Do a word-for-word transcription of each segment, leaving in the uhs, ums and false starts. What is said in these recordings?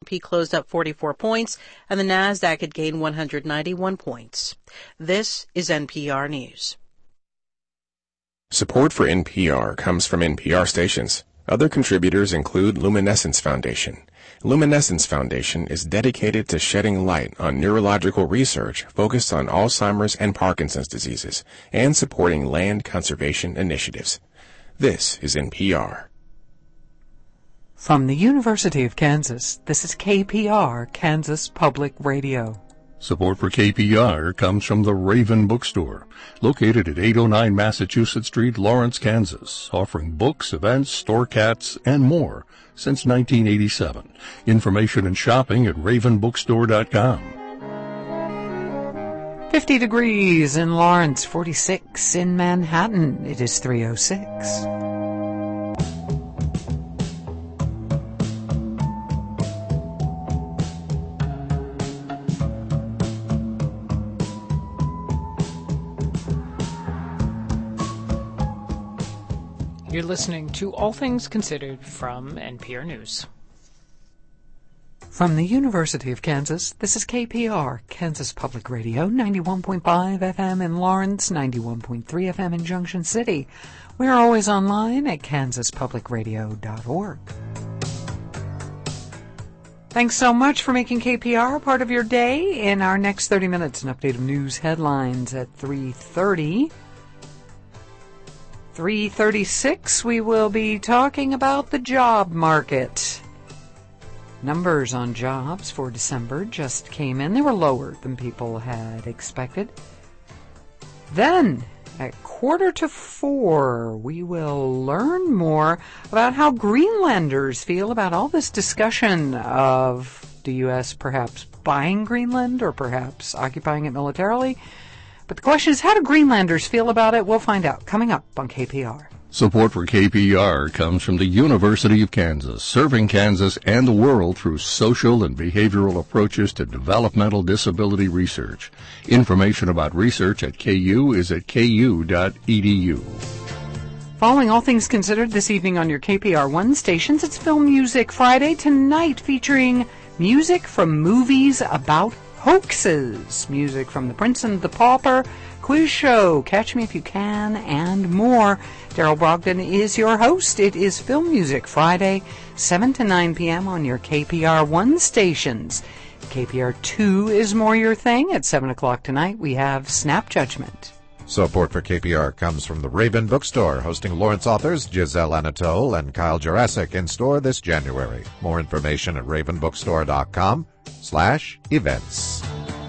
P closed up forty-four points, and the Nasdaq had gained one hundred ninety-one points. This is N P R News. Support for N P R comes from N P R stations. Other contributors include Luminescence Foundation. Luminescence Foundation is dedicated to shedding light on neurological research focused on Alzheimer's and Parkinson's diseases and supporting land conservation initiatives. This is N P R. From the University of Kansas, this is K P R, Kansas Public Radio. Support for K P R comes from the Raven Bookstore, located at eight oh nine Massachusetts Street, Lawrence, Kansas, offering books, events, store cats, and more since nineteen eighty-seven. Information and shopping at raven bookstore dot com. fifty degrees in Lawrence, forty-six in Manhattan. It is three oh six. You're listening to All Things Considered from N P R News. From the University of Kansas, this is K P R, Kansas Public Radio, ninety-one point five F M in Lawrence, ninety-one point three F M in Junction City. We're always online at kansas public radio dot org. Thanks so much for making K P R a part of your day. In our next thirty minutes, an update of news headlines at three thirty. three thirty-six, we will be talking about the job market. Numbers on jobs for December just came in. They were lower than people had expected. Then, at quarter to four, we will learn more about how Greenlanders feel about all this discussion of the U S perhaps buying Greenland or perhaps occupying it militarily. But the question is, how do Greenlanders feel about it? We'll find out coming up on K P R. Support for K P R comes from the University of Kansas, serving Kansas and the world through social and behavioral approaches to developmental disability research. Information about research at K U is at k u dot e d u. Following All Things Considered this evening on your K P R one stations, it's Film Music Friday tonight, featuring music from movies about hoaxes, music from The Prince and the Pauper, quiz show, Catch Me If You Can, and more. Daryl Brogdon is your host. It is Film Music Friday, seven to nine p.m. on your K P R one stations. K P R two is more your thing. At seven o'clock tonight, we have Snap Judgment. Support for K P R comes from the Raven Bookstore, hosting Lawrence authors Giselle Anatole and Kyle Jurassic in store this January. More information at raven bookstore dot com slash events.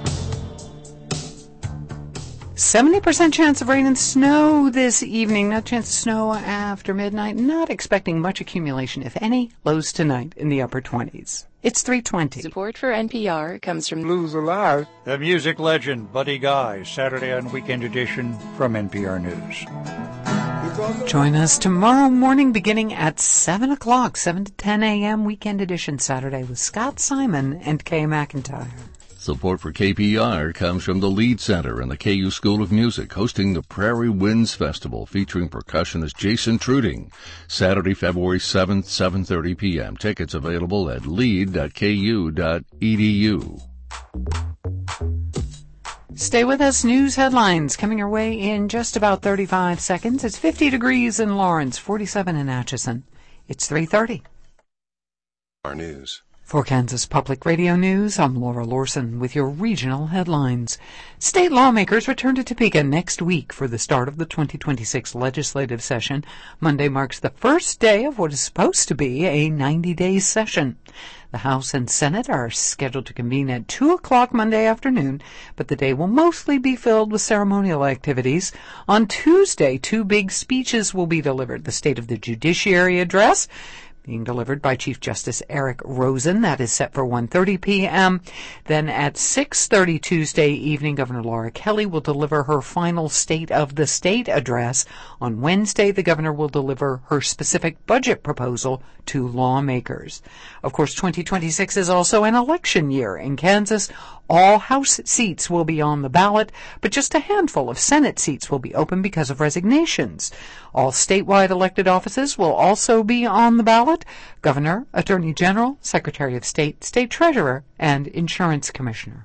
seventy percent chance of rain and snow this evening. No chance of snow after midnight. Not expecting much accumulation, if any. Lows tonight in the upper twenties. It's three twenty. Support for N P R comes from Blues Alive, the music legend Buddy Guy, Saturday and Weekend Edition from N P R News. Join us tomorrow morning beginning at seven o'clock, seven to ten a.m. Weekend Edition Saturday with Scott Simon and Kay McIntyre. Support for K P R comes from the Lead Center and the K U School of Music, hosting the Prairie Winds Festival featuring percussionist Jason Truding, Saturday, February seventh, seven thirty p.m. Tickets available at lead dot k u dot e d u. Stay with us. News headlines coming your way in just about thirty-five seconds. It's fifty degrees in Lawrence, forty-seven in Atchison. It's three thirty. Our news. For Kansas Public Radio News, I'm Laura Lorson with your regional headlines. State lawmakers return to Topeka next week for the start of the twenty twenty-six legislative session. Monday marks the first day of what is supposed to be a ninety-day session. The House and Senate are scheduled to convene at two o'clock Monday afternoon, but the day will mostly be filled with ceremonial activities. On Tuesday, two big speeches will be delivered. The State of the Judiciary Address, being delivered by Chief Justice Eric Rosen. That is set for one thirty p.m. Then at six thirty Tuesday evening, Governor Laura Kelly will deliver her final State of the State address. On Wednesday, the governor will deliver her specific budget proposal to lawmakers. Of course, twenty twenty-six is also an election year in Kansas. All House seats will be on the ballot, but just a handful of Senate seats will be open because of resignations. All statewide elected offices will also be on the ballot. ballot: Governor, Attorney General, Secretary of State, State Treasurer, and Insurance Commissioner.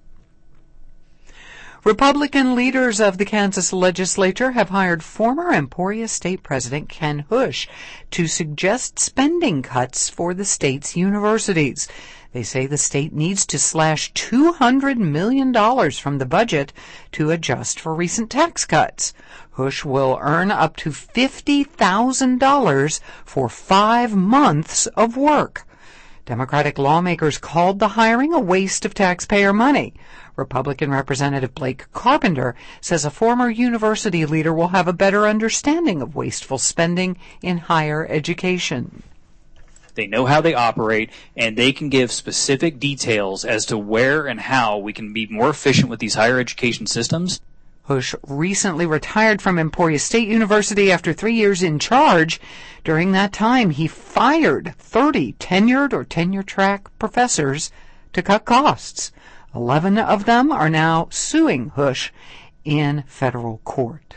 Republican leaders of the Kansas legislature have hired former Emporia State President Ken Hush to suggest spending cuts for the state's universities. They say the state needs to slash two hundred million dollars from the budget to adjust for recent tax cuts. Hush will earn up to fifty thousand dollars for five months of work. Democratic lawmakers called the hiring a waste of taxpayer money. Republican Representative Blake Carpenter says a former university leader will have a better understanding of wasteful spending in higher education. They know how they operate, and they can give specific details as to where and how we can be more efficient with these higher education systems. Hush recently retired from Emporia State University after three years in charge. During that time, he fired thirty tenured or tenure-track professors to cut costs. Eleven of them are now suing Hush in federal court.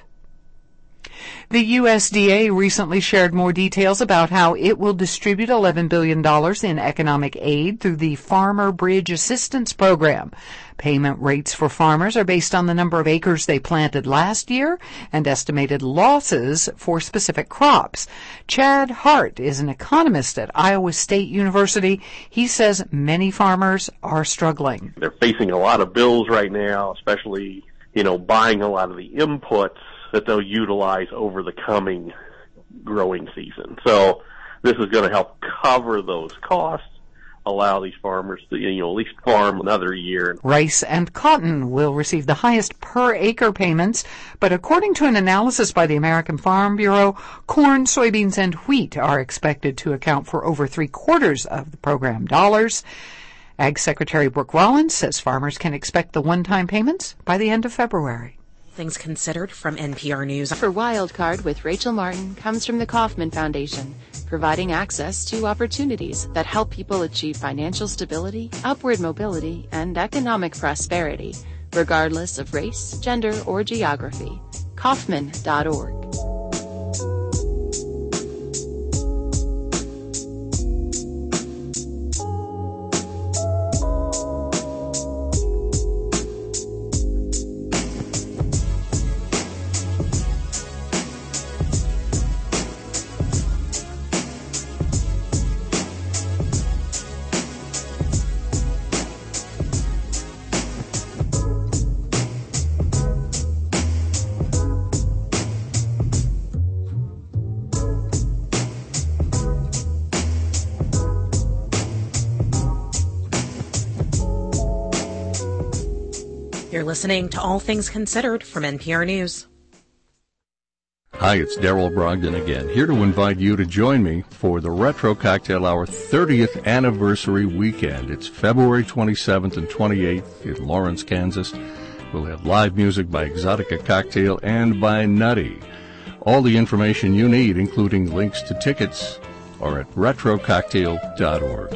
The U S D A recently shared more details about how it will distribute eleven billion dollars in economic aid through the Farmer Bridge Assistance Program. Payment rates for farmers are based on the number of acres they planted last year and estimated losses for specific crops. Chad Hart is an economist at Iowa State University. He says many farmers are struggling. They're facing a lot of bills right now, especially, you know, buying a lot of the inputs that they'll utilize over the coming growing season. So this is going to help cover those costs, allow these farmers to, you know, at least farm another year. Rice and cotton will receive the highest per acre payments, but according to an analysis by the American Farm Bureau, corn, soybeans, and wheat are expected to account for over three quarters of the program dollars. Ag Secretary Brooke Rollins says farmers can expect the one-time payments by the end of February. Things Considered from N P R News. For Wildcard with Rachel Martin comes from the Kauffman Foundation, providing access to opportunities that help people achieve financial stability, upward mobility, and economic prosperity, regardless of race, gender, or geography. Kauffman dot org. You're listening to All Things Considered from N P R News. Hi, it's Daryl Brogdon again, here to invite you to join me for the Retro Cocktail Hour thirtieth Anniversary Weekend. It's February twenty-seventh and twenty-eighth in Lawrence, Kansas. We'll have live music by Exotica Cocktail and by Nutty. All the information you need, including links to tickets, are at retro cocktail dot org.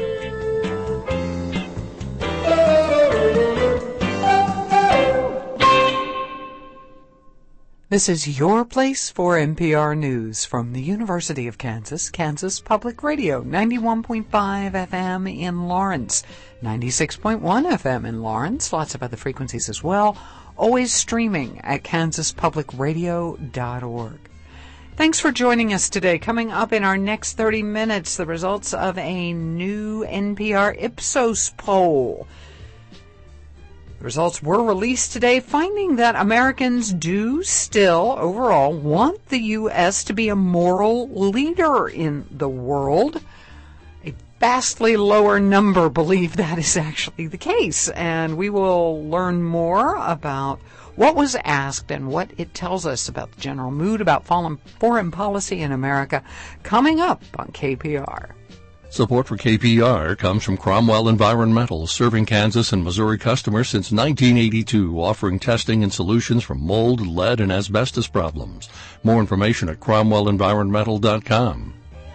This is your place for N P R News from the University of Kansas, Kansas Public Radio, ninety-one point five F M in Lawrence, ninety-six point one F M in Lawrence, lots of other frequencies as well, always streaming at kansas public radio dot org. Thanks for joining us today. Coming up in our next thirty minutes, the results of a new N P R Ipsos poll. The results were released today, finding that Americans do still, overall, want the U S to be a moral leader in the world. A vastly lower number believe that is actually the case, and we will learn more about what was asked and what it tells us about the general mood about foreign policy in America coming up on K P R. Support for K P R comes from Cromwell Environmental, serving Kansas and Missouri customers since nineteen eighty-two, offering testing and solutions for mold, lead, and asbestos problems. More information at cromwell environmental dot com.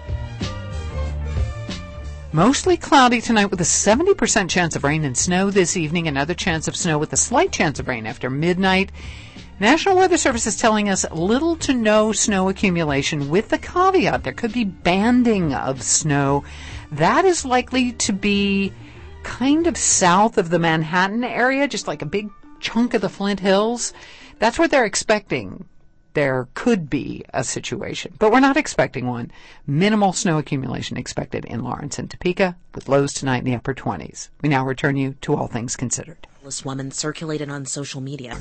Mostly cloudy tonight with a seventy percent chance of rain and snow this evening. Another chance of snow with a slight chance of rain after midnight. National Weather Service is telling us little to no snow accumulation with the caveat there could be banding of snow. That is likely to be kind of south of the Manhattan area, just like a big chunk of the Flint Hills. That's what they're expecting. There could be a situation, but we're not expecting one. Minimal snow accumulation expected in Lawrence and Topeka, with lows tonight in the upper twenties. We now return you to All Things Considered. This woman circulated on social media.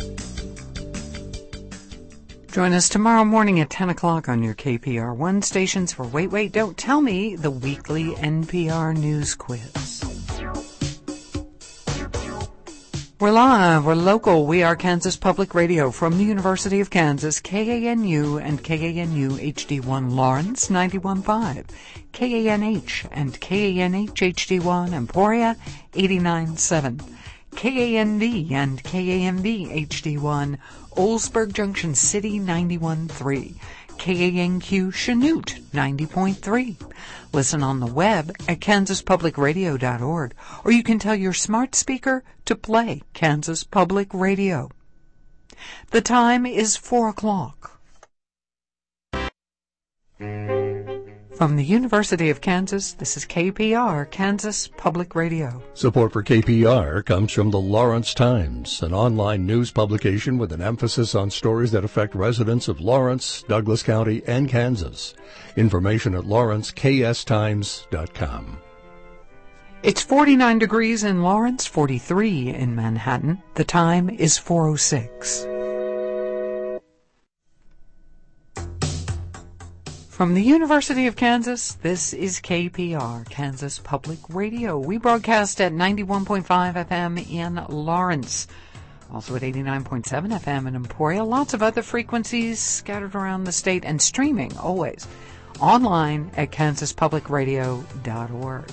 Join us tomorrow morning at ten o'clock on your K P R one stations for Wait, Wait, Don't Tell Me, the weekly N P R News Quiz. We're live, we're local, we are Kansas Public Radio from the University of Kansas, K A N U and K A N U H D one Lawrence ninety-one point five, K A N H and K A N H H D one Emporia eighty-nine point seven, K A N D and K A M D H D one Oldsburg Junction City ninety-one point three, K A N Q Chanute ninety point three. Listen on the web at kansas public radio dot org, or you can tell your smart speaker to play Kansas Public Radio. The time is four o'clock. From the University of Kansas, this is K P R, Kansas Public Radio. Support for K P R comes from the Lawrence Times, an online news publication with an emphasis on stories that affect residents of Lawrence, Douglas County, and Kansas. Information at lawrence k s times dot com. It's forty-nine degrees in Lawrence, forty-three in Manhattan. The time is four oh six. From the University of Kansas, this is K P R, Kansas Public Radio. We broadcast at ninety-one point five F M in Lawrence, also at eighty-nine point seven F M in Emporia. Lots of other frequencies scattered around the state, and streaming always online at kansas public radio dot org.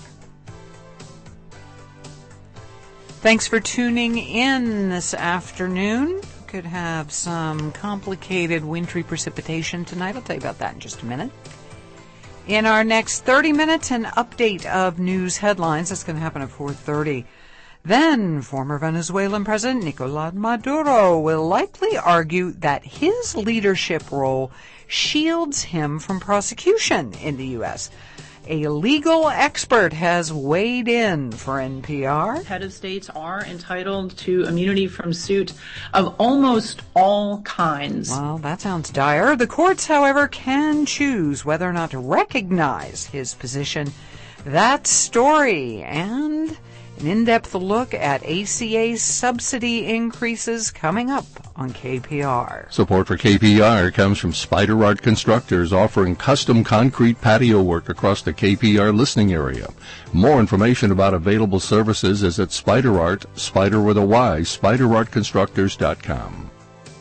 Thanks for tuning in this afternoon. Could have some complicated wintry precipitation tonight. I'll tell you about that in just a minute. In our next thirty minutes, an update of news headlines. That's going to happen at four thirty. Then, former Venezuelan President Nicolás Maduro will likely argue that his leadership role shields him from prosecution in the U S A legal expert has weighed in for N P R. Head of states are entitled to immunity from suit of almost all kinds. Well, that sounds dire. The courts, however, can choose whether or not to recognize his position. That story and an in-depth look at A C A subsidy increases coming up on K P R. Support for K P R comes from Spider Art Constructors, offering custom concrete patio work across the K P R listening area. More information about available services is at Spider Art, Spider with a Y, spider art constructors dot com.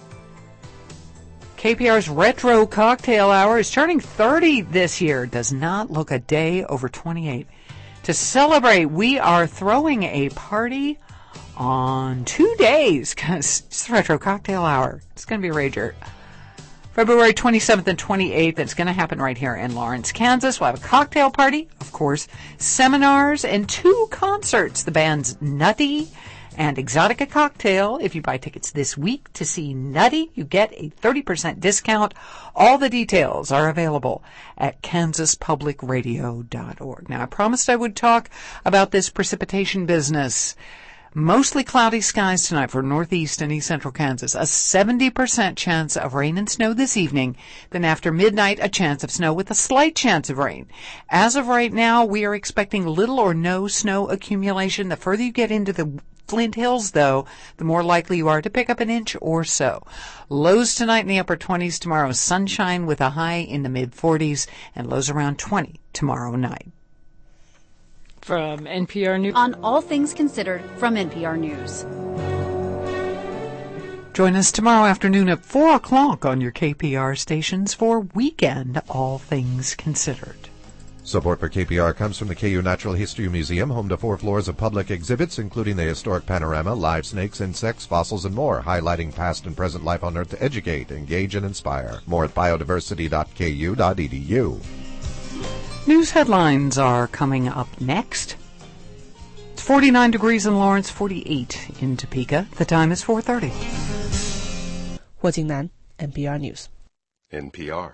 K P R's Retro Cocktail Hour is turning thirty this year. Does not look a day over twenty-eight. To celebrate, we are throwing a party on two days, because it's the Retro Cocktail Hour. It's going to be a rager. February twenty-seventh and twenty-eighth, it's going to happen right here in Lawrence, Kansas. We'll have a cocktail party, of course, seminars, and two concerts. The bands Nutty and Exotica Cocktail. If you buy tickets this week to see Nutty, you get a thirty percent discount. All the details are available at kansas public radio dot org. Now, I promised I would talk about this precipitation business. Mostly cloudy skies tonight for northeast and east central Kansas. A seventy percent chance of rain and snow this evening. Then after midnight, a chance of snow with a slight chance of rain. As of right now, we are expecting little or no snow accumulation. The further you get into the Flint Hills, though, the more likely you are to pick up an inch or so. Lows tonight in the upper twenties, tomorrow sunshine with a high in the mid forties, and lows around twenty tomorrow night. From N P R News. On All Things Considered from N P R News. Join us tomorrow afternoon at four o'clock on your K P R stations for Weekend All Things Considered. Support for K P R comes from the K U Natural History Museum, home to four floors of public exhibits, including the historic panorama, live snakes, insects, fossils, and more, highlighting past and present life on Earth to educate, engage, and inspire. More at biodiversity dot k u dot e d u. News headlines are coming up next. It's forty-nine degrees in Lawrence, forty-eight in Topeka. The time is four thirty. 霍景南 N P R News. N P R.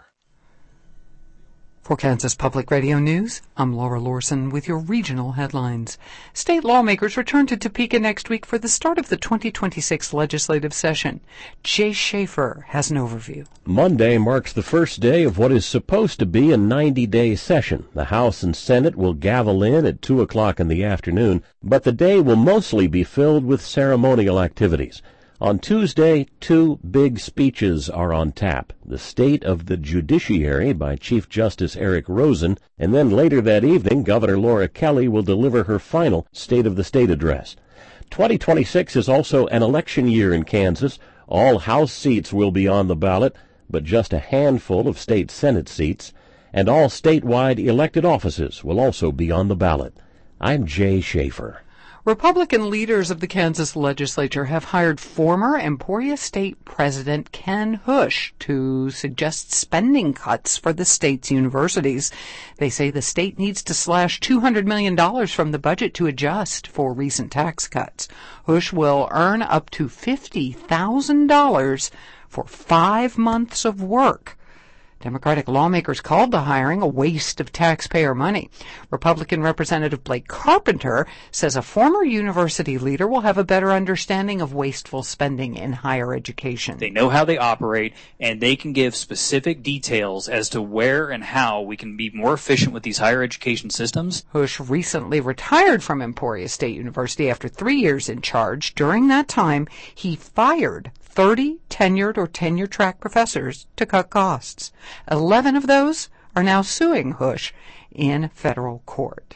For Kansas Public Radio News, I'm Laura Lorson with your regional headlines. State lawmakers return to Topeka next week for the start of the twenty twenty-six legislative session. Jay Schaefer has an overview. Monday marks the first day of what is supposed to be a ninety-day session. The House and Senate will gavel in at two o'clock in the afternoon, but the day will mostly be filled with ceremonial activities. On Tuesday, two big speeches are on tap. The State of the Judiciary by Chief Justice Eric Rosen, and then later that evening, Governor Laura Kelly will deliver her final State of the State address. twenty twenty-six is also an election year in Kansas. All House seats will be on the ballot, but just a handful of state Senate seats, and all statewide elected offices will also be on the ballot. I'm Jay Schaefer. Republican leaders of the Kansas legislature have hired former Emporia State President Ken Hush to suggest spending cuts for the state's universities. They say the state needs to slash two hundred million dollars from the budget to adjust for recent tax cuts. Hush will earn up to fifty thousand dollars for five months of work. Democratic lawmakers called the hiring a waste of taxpayer money. Republican Representative Blake Carpenter says a former university leader will have a better understanding of wasteful spending in higher education. They know how they operate, and they can give specific details as to where and how we can be more efficient with these higher education systems. Hush recently retired from Emporia State University after three years in charge. During that time, he fired thirty tenured or tenure-track professors to cut costs. Eleven of those are now suing Hush in federal court.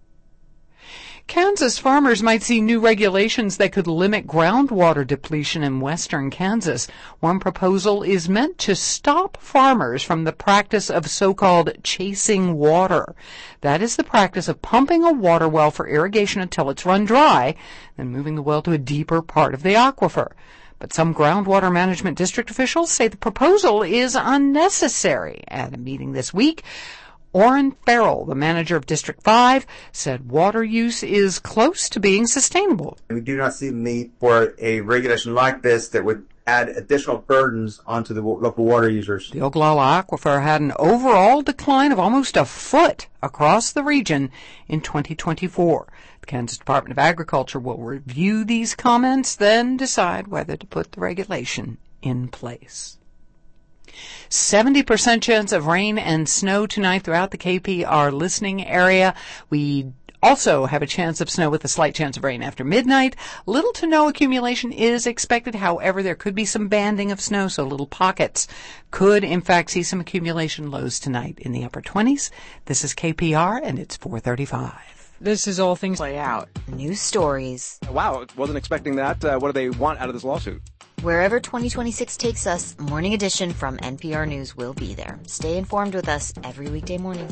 Kansas farmers might see new regulations that could limit groundwater depletion in western Kansas. One proposal is meant to stop farmers from the practice of so-called chasing water. That is the practice of pumping a water well for irrigation until it's run dry, then moving the well to a deeper part of the aquifer. But some groundwater management district officials say the proposal is unnecessary. At a meeting this week, Orrin Farrell, the manager of District five, said water use is close to being sustainable. We do not see the need for a regulation like this that would add additional burdens onto the local water users. The Ogallala Aquifer had an overall decline of almost a foot across the region in twenty twenty-four. The Kansas Department of Agriculture will review these comments, then decide whether to put the regulation in place. seventy percent chance of rain and snow tonight throughout the K P R listening area. We also have a chance of snow with a slight chance of rain after midnight. Little to no accumulation is expected. However, there could be some banding of snow, so little pockets could, in fact, see some accumulation. Lows tonight in the upper twenties. This is K P R, and it's four thirty-five. This is All Things Play Out. News stories. Wow, wasn't expecting that. Uh, what do they want out of this lawsuit? Wherever twenty twenty-six takes us, Morning Edition from N P R News will be there. Stay informed with us every weekday morning.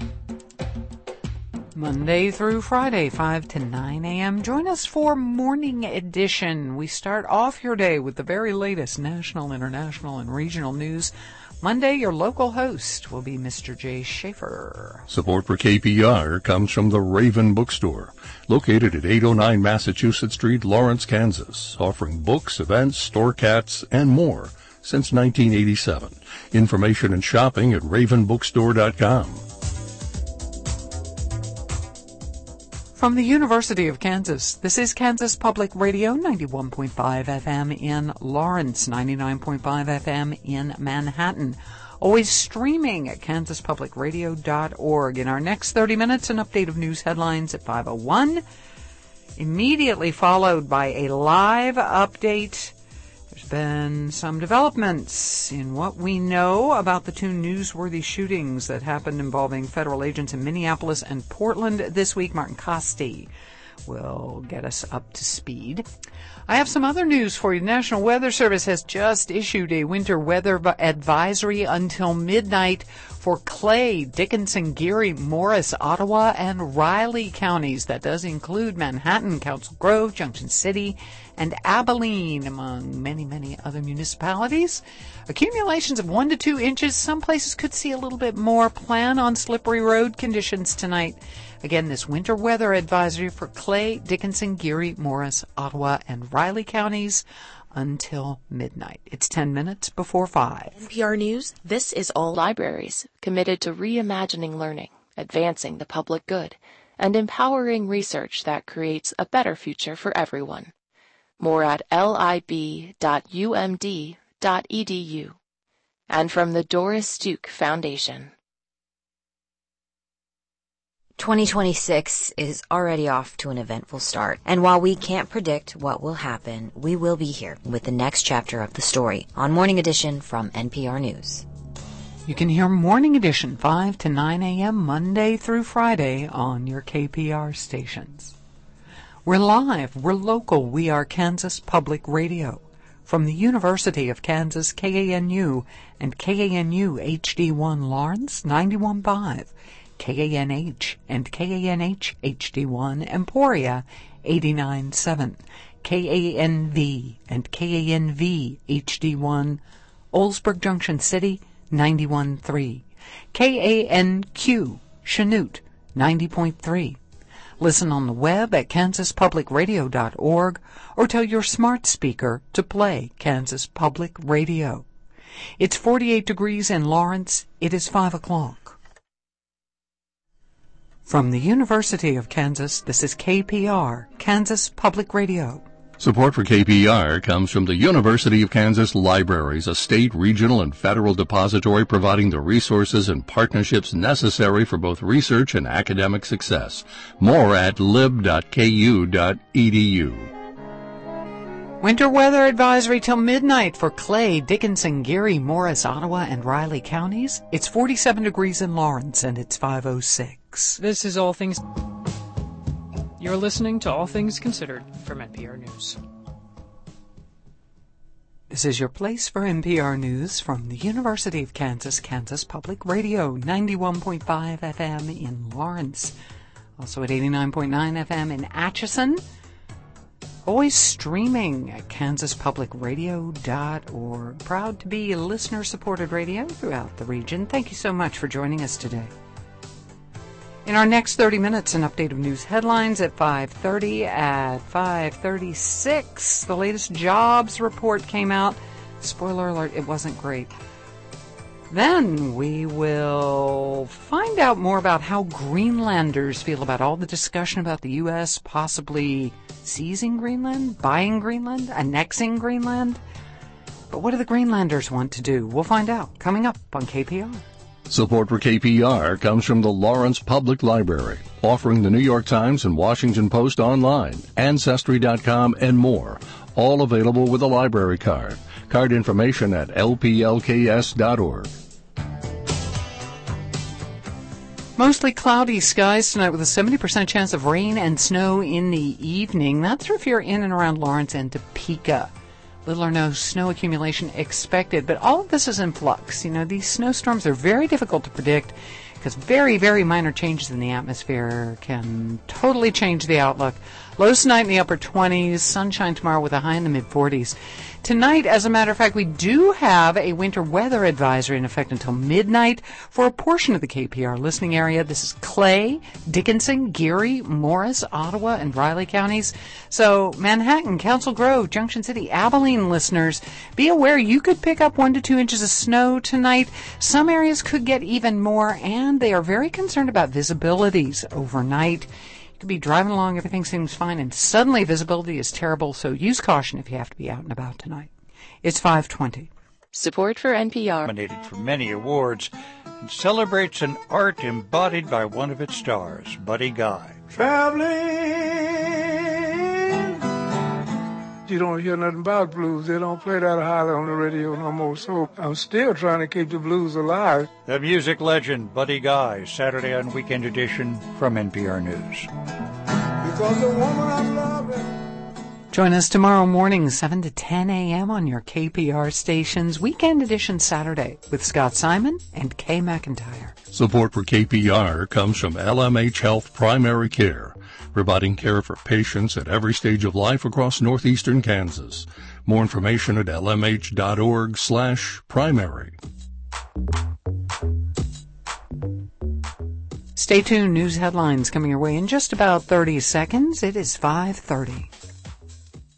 Monday through Friday, five to nine a.m. Join us for Morning Edition. We start off your day with the very latest national, international, and regional news. Monday, your local host will be Mister Jay Schaefer. Support for K P R comes from the Raven Bookstore, located at eight oh nine Massachusetts Street, Lawrence, Kansas, offering books, events, store cats, and more since nineteen eighty-seven. Information and shopping at raven bookstore dot com. From the University of Kansas, this is Kansas Public Radio, ninety-one point five F M in Lawrence, ninety-nine point five F M in Manhattan. Always streaming at kansas public radio dot org. In our next thirty minutes, an update of news headlines at five oh one, immediately followed by a live update. There's been some developments in what we know about the two newsworthy shootings that happened involving federal agents in Minneapolis and Portland this week. Martin Costi will get us up to speed. I have some other news for you. The National Weather Service has just issued a winter weather advisory until midnight for Clay, Dickinson, Geary, Morris, Ottawa, and Riley counties. That does include Manhattan, Council Grove, Junction City, and Abilene, among many, many other municipalities. Accumulations of one to two inches. Some places could see a little bit more. Plan on slippery road conditions tonight. Again, this winter weather advisory for Clay, Dickinson, Geary, Morris, Ottawa, and Riley counties until midnight. It's ten minutes before five. N P R News, this is all. Libraries committed to reimagining learning, advancing the public good, and empowering research that creates a better future for everyone. More at lib dot u m d dot e d u. And from the Doris Duke Foundation. twenty twenty-six is already off to an eventful start, and while we can't predict what will happen, we will be here with the next chapter of the story on Morning Edition from N P R News. You can hear Morning Edition five to nine a.m. Monday through Friday on your K P R stations. We're live, we're local, we are Kansas Public Radio. From the University of Kansas, K A N U, and K A N U H D one Lawrence, ninety-one point five. K A N H and K A N H H D one Emporia, eighty-nine point seven. K A N V and K A N V H D one Oldsburg Junction City, ninety-one point three. K A N Q Chanute, ninety point three. Listen on the web at kansas public radio dot org or tell your smart speaker to play Kansas Public Radio. It's forty-eight degrees in Lawrence. It is five o'clock. From the University of Kansas, this is K P R, Kansas Public Radio. Support for K P R comes from the University of Kansas Libraries, a state, regional, and federal depository providing the resources and partnerships necessary for both research and academic success. More at lib dot k u dot e d u. Winter weather advisory till midnight for Clay, Dickinson, Geary, Morris, Ottawa, and Riley counties. It's forty-seven degrees in Lawrence, and it's five oh six. This is All Things... You're listening to All Things Considered from N P R News. This is your place for N P R News from the University of Kansas, Kansas Public Radio, ninety-one point five F M in Lawrence. Also at eighty-nine point nine F M in Atchison. Always streaming at kansas public radio dot org. Proud to be listener-supported radio throughout the region. Thank you so much for joining us today. In our next thirty minutes, an update of news headlines at five thirty. At five thirty-six, the latest jobs report came out. Spoiler alert, it wasn't great. Then we will find out more about how Greenlanders feel about all the discussion about the U S possibly seizing Greenland, buying Greenland, annexing Greenland. But what do the Greenlanders want to do? We'll find out coming up on K P R. Support for K P R comes from the Lawrence Public Library, offering the New York Times and Washington Post online, Ancestry dot com, and more, all available with a library card. Card information at l p l k s dot org. Mostly cloudy skies tonight with a seventy percent chance of rain and snow in the evening. That's if you're in and around Lawrence and Topeka. Little or no snow accumulation expected, but all of this is in flux. You know, these snowstorms are very difficult to predict because very, very minor changes in the atmosphere can totally change the outlook. Lows tonight in the upper twenties, sunshine tomorrow with a high in the mid-forties. Tonight, as a matter of fact, we do have a winter weather advisory in effect until midnight for a portion of the K P R listening area. This is Clay, Dickinson, Geary, Morris, Ottawa, and Riley counties. So Manhattan, Council Grove, Junction City, Abilene listeners, be aware you could pick up one to two inches of snow tonight. Some areas could get even more, and they are very concerned about visibilities overnight. Could be driving along, everything seems fine, and suddenly visibility is terrible, so use caution if you have to be out and about tonight. It's five twenty. Support for N P R. Nominated for many awards and celebrates an art embodied by one of its stars, Buddy Guy. Traveling. You don't hear nothing about blues. They don't play that highly on the radio no more, so I'm still trying to keep the blues alive. The music legend, Buddy Guy, Saturday and Weekend Edition from N P R News. Because the woman I'm loving. Join us tomorrow morning, seven to ten a.m. on your K P R stations, Weekend Edition Saturday, with Scott Simon and Kay McIntyre. Support for K P R comes from L M H Health Primary Care, providing care for patients at every stage of life across northeastern Kansas. More information at l m h dot org slash primary. Stay tuned. News headlines coming your way in just about thirty seconds. It is five thirty.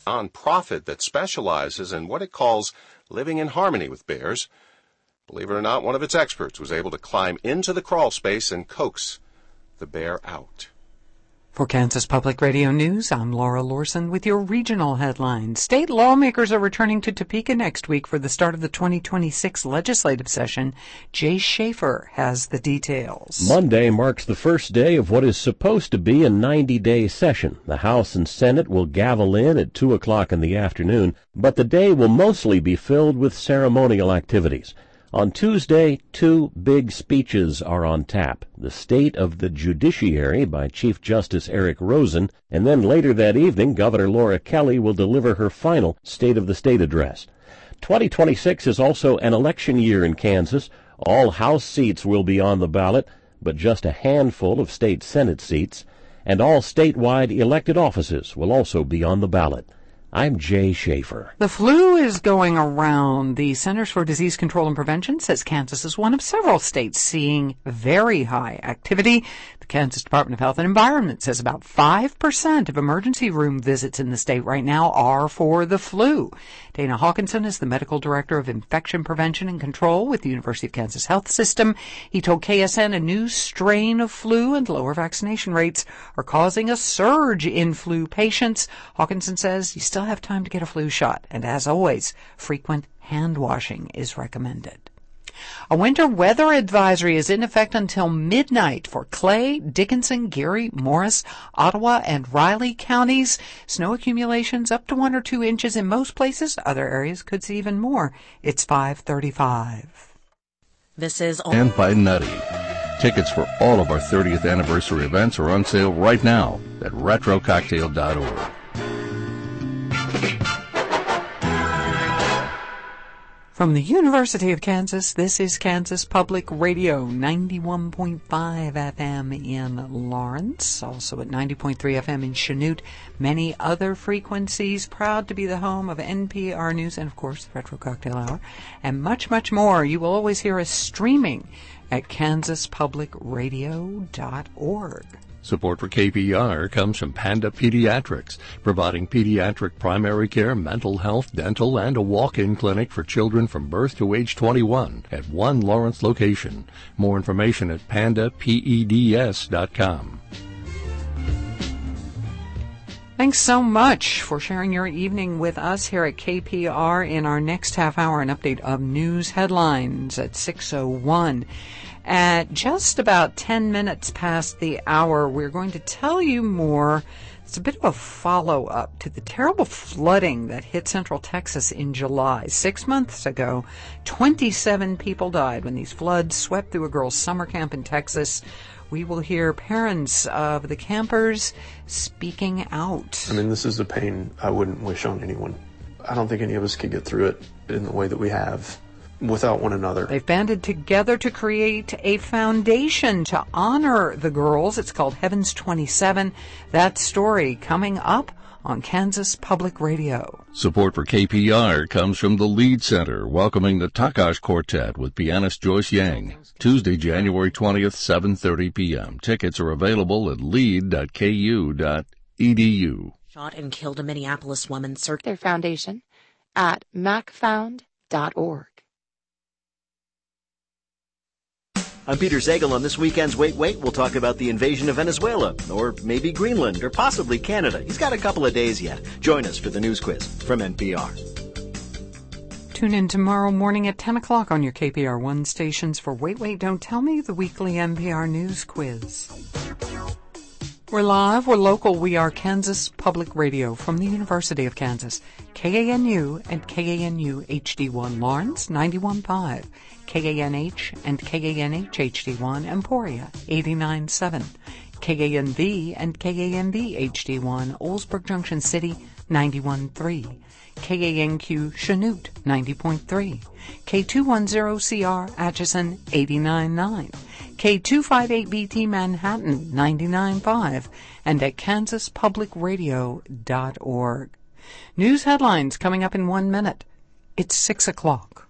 nonprofit that specializes in what it calls living in harmony with bears. Believe it or not, one of its experts was able to climb into the crawl space and coax the bear out. For Kansas Public Radio News, I'm Laura Lorson with your regional headlines. State lawmakers are returning to Topeka next week for the start of the twenty twenty-six legislative session. Jay Schaefer has the details. Monday marks the first day of what is supposed to be a ninety-day session. The House and Senate will gavel in at two o'clock in the afternoon, but the day will mostly be filled with ceremonial activities. On Tuesday, two big speeches are on tap. The State of the Judiciary by Chief Justice Eric Rosen, and then later that evening, Governor Laura Kelly will deliver her final State of the State address. twenty twenty-six is also an election year in Kansas. All House seats will be on the ballot, but just a handful of state Senate seats, and all statewide elected offices will also be on the ballot. I'm Jay Schaefer. The flu is going around. The Centers for Disease Control and Prevention says Kansas is one of several states seeing very high activity. The Kansas Department of Health and Environment says about five percent of emergency room visits in the state right now are for the flu. Dana Hawkinson is the medical director of infection prevention and control with the University of Kansas Health System. He told K S N a new strain of flu and lower vaccination rates are causing a surge in flu patients. Hawkinson says you still have time to get a flu shot, and as always, frequent hand washing is recommended. A winter weather advisory is in effect until midnight for Clay, Dickinson, Geary, Morris, Ottawa, and Riley counties. Snow accumulations up to one or two inches in most places. Other areas could see even more. It's five thirty-five. This is all- And by Nutty. Tickets for all of our thirtieth anniversary events are on sale right now at retro cocktail dot org. From the University of Kansas, this is Kansas Public Radio, ninety-one point five F M in Lawrence, also at ninety point three F M in Chanute. Many other frequencies, proud to be the home of N P R News and, of course, the Retro Cocktail Hour, and much, much more. You will always hear us streaming at kansas public radio dot org. Support for K P R comes from Panda Pediatrics, providing pediatric primary care, mental health, dental, and a walk-in clinic for children from birth to age twenty-one at one Lawrence location. More information at panda peds dot com. Thanks so much for sharing your evening with us here at K P R. In our next half hour, an update of news headlines at six oh one. At just about ten minutes past the hour, we're going to tell you more. It's a bit of a follow-up to the terrible flooding that hit Central Texas in July. Six months ago, twenty-seven people died when these floods swept through a girls' summer camp in Texas. We will hear parents of the campers speaking out. I mean, this is a pain I wouldn't wish on anyone. I don't think any of us could get through it in the way that we have without one another. They've banded together to create a foundation to honor the girls. It's called Heavens twenty-seven. That story coming up on Kansas Public Radio. Support for K P R comes from the Lead Center, welcoming the Takash Quartet with pianist Joyce Yang. Tuesday, January twentieth, seven thirty p.m. Tickets are available at lead dot k u dot e d u. Shot and killed a Minneapolis woman. Search their foundation at mac found dot org. I'm Peter Sagal. On this weekend's Wait Wait, we'll talk about the invasion of Venezuela, or maybe Greenland, or possibly Canada. He's got a couple of days yet. Join us for the news quiz from N P R. Tune in tomorrow morning at ten o'clock on your K P R one stations for Wait Wait, Don't Tell Me, the weekly N P R news quiz. We're live, we're local, we are Kansas Public Radio from the University of Kansas. K A N U and K A N U H D one Lawrence, ninety-one point five. K A N H and K A N H H D one Emporia, eighty-nine point seven. K A N V and K A N V H D one Oldsburg Junction City, ninety-one point three. K A N Q Chanute, ninety point three. K two ten C R Atchison, eighty-nine point nine. K two fifty-eight B T Manhattan, ninety-nine point five. And at kansas public radio dot org. News headlines coming up in one minute. It's six o'clock.